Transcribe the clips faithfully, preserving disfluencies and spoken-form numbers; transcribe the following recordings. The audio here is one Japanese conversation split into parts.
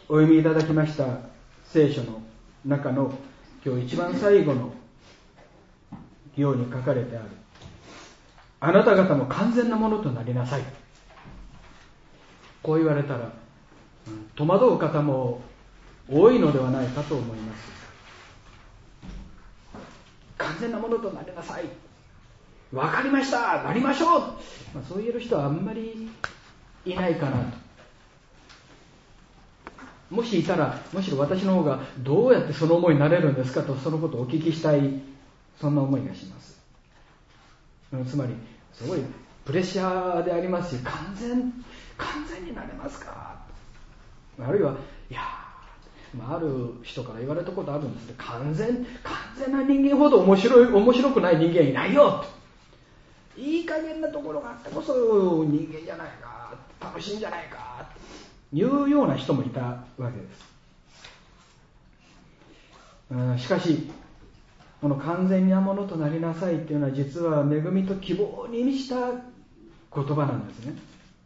お読みいただきました聖書の中の今日一番最後の行に書かれてある、あなた方も完全なものとなりなさい、こう言われたら戸惑う方も多いのではないかと思います。完全なものとなりなさい、わかりました、なりましょう、まあ、そう言える人はあんまりいないかなと。もしいたら、むしろ私の方がどうやってその思いになれるんですかと、そのことをお聞きしたい、そんな思いがします。つまりすごいプレッシャーでありますし、完全完全になれますか、あるいはいや、まあ、ある人から言われたことあるんですけど、完全完全な人間ほど面白い面白くない人間いないよと、いい加減なところがあってこそ人間じゃないか、楽しいんじゃないかというような人もいたわけです。うん、しかしこの完全なものとなりなさいというのは、実は恵みと希望に満ちた言葉なんですね。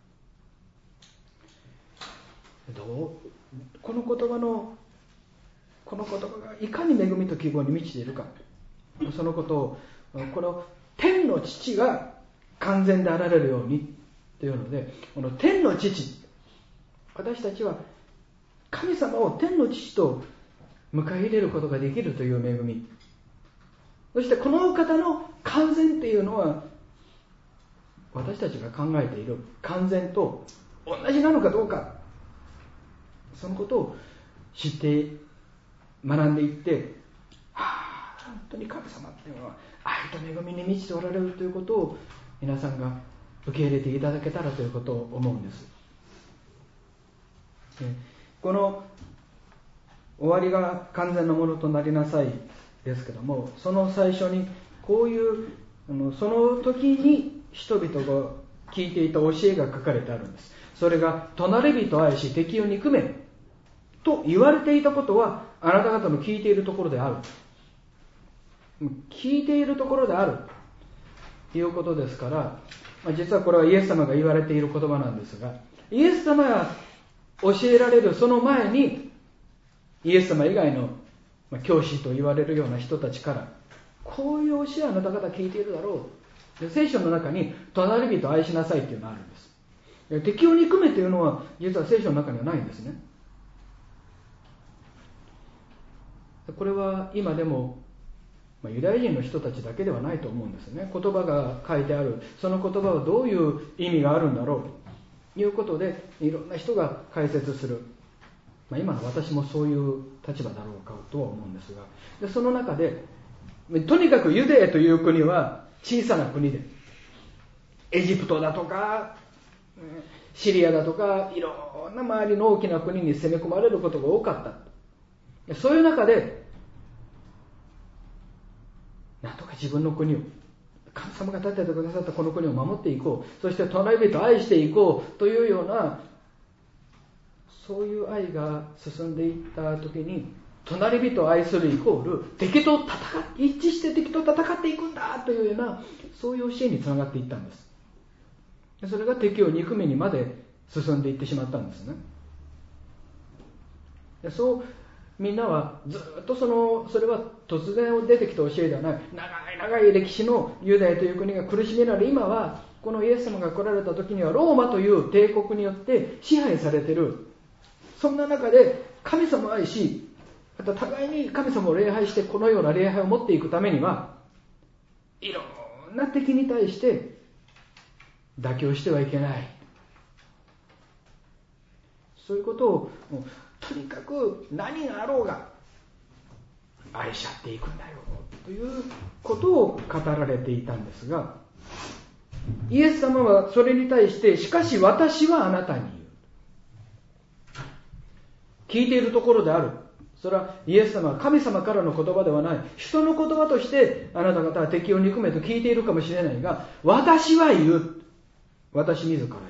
どうこの言葉のこの言葉がいかに恵みと希望に満ちているか、そのことをこの天の父が完全であられるようにというので、この天の父、私たちは神様を天の父と迎え入れることができるという恵み、そしてこの方の完全というのは、私たちが考えている完全と同じなのかどうか、そのことを知って学んでいって、はあ、本当に神様っていうのは愛と恵みに満ちておられるということを皆さんが受け入れていただけたらということを思うんです。この終わりが完全なものとなりなさいですけども、その最初にこういうその時に人々が聞いていた教えが書かれてあるんです。それが隣人を愛し敵を憎めと言われていたことは、あなた方の聞いているところである、聞いているところであるということですから、実はこれはイエス様が言われている言葉なんですが、イエス様が教えられるその前に、イエス様以外の教師と言われるような人たちから、こういう教えはあなた方聞いているだろう。聖書の中に隣人を愛しなさいというのがあるんです。敵を憎めというのは実は聖書の中にはないんですね。これは今でもユダヤ人の人たちだけではないと思うんですね。言葉が書いてある、その言葉はどういう意味があるんだろうということで、いろんな人が解説する。まあ、今の私もそういう立場だろうかとは思うんですが、でその中でとにかくユダヤという国は小さな国で、エジプトだとかシリアだとかいろんな周りの大きな国に攻め込まれることが多かった。そういう中でなんとか自分の国を、神様が立ててくださったこの国を守っていこう、そして隣人を愛していこうというような、そういう愛が進んでいった時に、隣人を愛するイコール敵と戦っ一致して敵と戦っていくんだというような、そういう教えにつながっていったんです。それが敵を憎めにまで進んでいってしまったんですね。でそうみんなはずっとそのそれは突然出てきた教えではない、長い長い歴史のユダヤという国が苦しめられ、今はこのイエス様が来られた時にはローマという帝国によって支配されている。そんな中で神様を愛し、また互いに神様を礼拝して、このような礼拝を持っていくためには、いろんな敵に対して妥協してはいけない。そういうことをもうとにかく何があろうが愛し合っていくんだよということを語られていたんですが、イエス様はそれに対して、しかし私はあなたに言う。聞いているところである。それはイエス様は神様からの言葉ではない、人の言葉としてあなた方は敵を憎めと聞いているかもしれないが、私は言う。私自ら言う。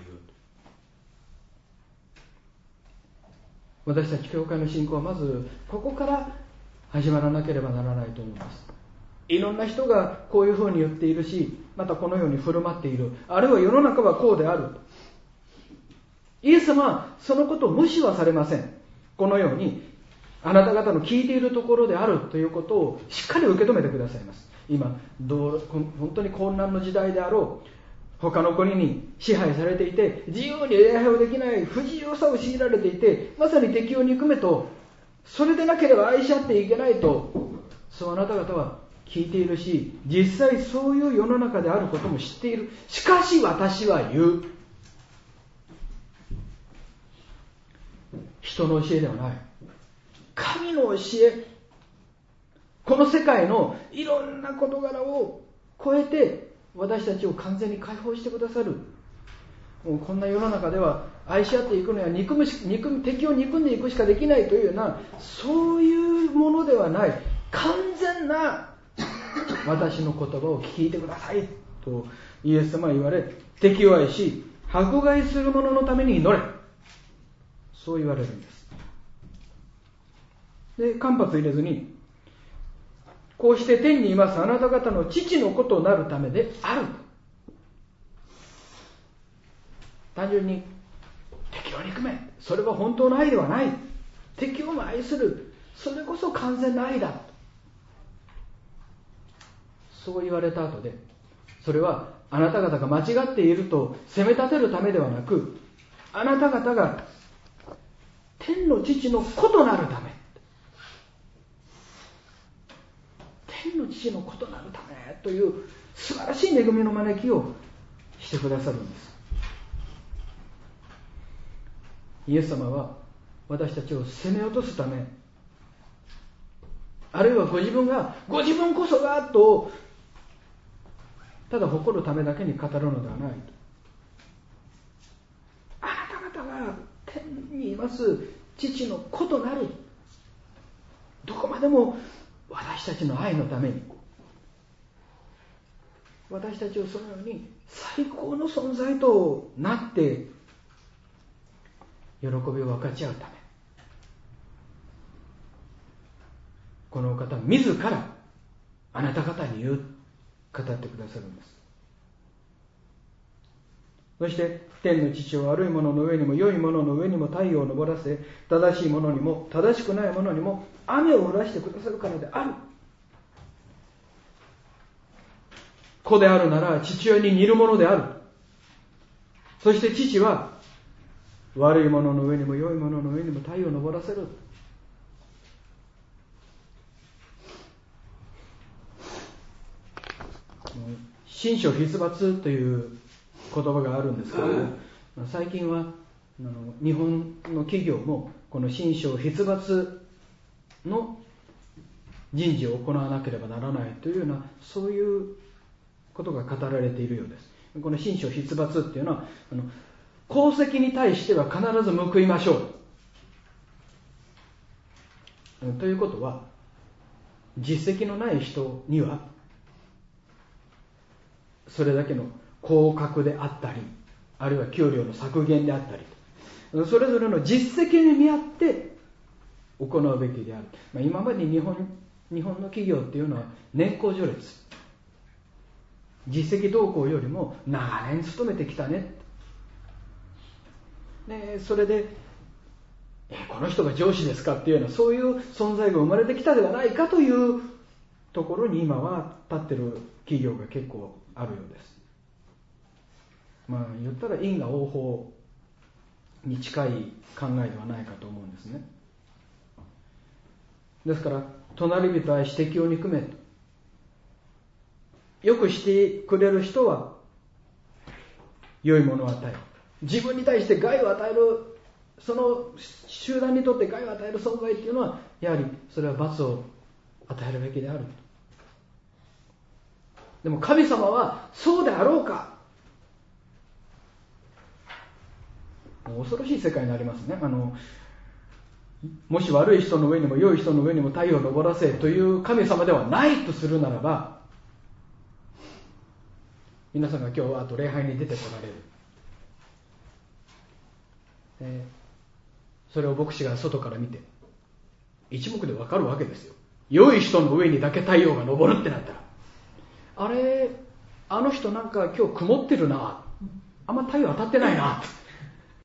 私たち教会の信仰はまずここから始まらなければならないと思います。いろんな人がこういうふうに言っているし、またこのように振る舞っている、あるいは世の中はこうである。イエス様はそのことを無視はされません。 このようにあなた方の聞いているところであるということをしっかり受け止めてくださいます。今どう本当に混乱の時代であろう、他の国に支配されていて自由に礼拝をできない不自由さを強いられていて、まさに敵を憎めと、それでなければ愛し合っていけないと、そうあなた方は聞いているし、実際そういう世の中であることも知っている。しかし私は言う、人の教えではない、神の教え、この世界のいろんな事柄を超えて私たちを完全に解放してくださる。もうこんな世の中では愛し合っていくのは憎むし憎む敵を憎んでいくしかできないというような、そういうものではない、完全な私の言葉を聞いてくださいとイエス様は言われ、敵を愛し迫害する者のために祈れ、そう言われるんです。で、間髪入れずに、こうして天にいますあなた方の父の子となるためである。単純に敵を憎め、それは本当の愛ではない。敵をも愛する、それこそ完全な愛だ、そう言われた後で、それはあなた方が間違っていると責め立てるためではなく、あなた方が天の父の子となるため、天の父の子となるためという素晴らしい恵みの招きをしてくださるんです。イエス様は私たちを責め落とすため、あるいはご自分がご自分こそがとただ誇るためだけに語るのではない。あなた方が天にいます父の子となる、どこまでも私たちの愛のために、私たちをそのように最高の存在となって喜びを分かち合うため、この方自らあなた方に言う語ってくださるんです。そして天の父は悪いものの上にも良いものの上にも太陽を昇らせ、正しいものにも正しくないものにも雨を降らしてくださるからである。子であるなら父親に似るものである。そして父は悪いものの上にも良いものの上にも太陽を昇らせる。神書筆伐という言葉があるんですけども、最近はあの日本の企業もこの神書筆伐の人事を行わなければならないというような、そういうことが語られているようです。この神書筆伐っていうのは、あの功績に対しては必ず報いましょうということは、実績のない人にはそれだけの降格であったり、あるいは給料の削減であったり、それぞれの実績に見合って行うべきである。まあ、今まで日本日本の企業っていうのは年功序列、実績動向よりも長年勤めてきたね、でそれでえこの人が上司ですかっていうような、そういう存在が生まれてきたではないかというところに今は立ってる企業が結構あるようです。まあ言ったら因果応報に近い考えではないかと思うんですね。ですから隣人愛し敵を憎めと、よくしてくれる人は良いものを与える、自分に対して害を与える、その集団にとって害を与える存在っていうのは、やはりそれは罰を与えるべきである。でも神様はそうであろうか。もう恐ろしい世界になりますね。あのもし悪い人の上にも良い人の上にも太陽を昇らせという神様ではないとするならば、皆さんが今日はあと礼拝に出てこられる、えー、それを牧師が外から見て一目でわかるわけですよ。良い人の上にだけ太陽が昇るってなったら、あれあの人なんか今日曇ってるな、あんま太陽当たってないな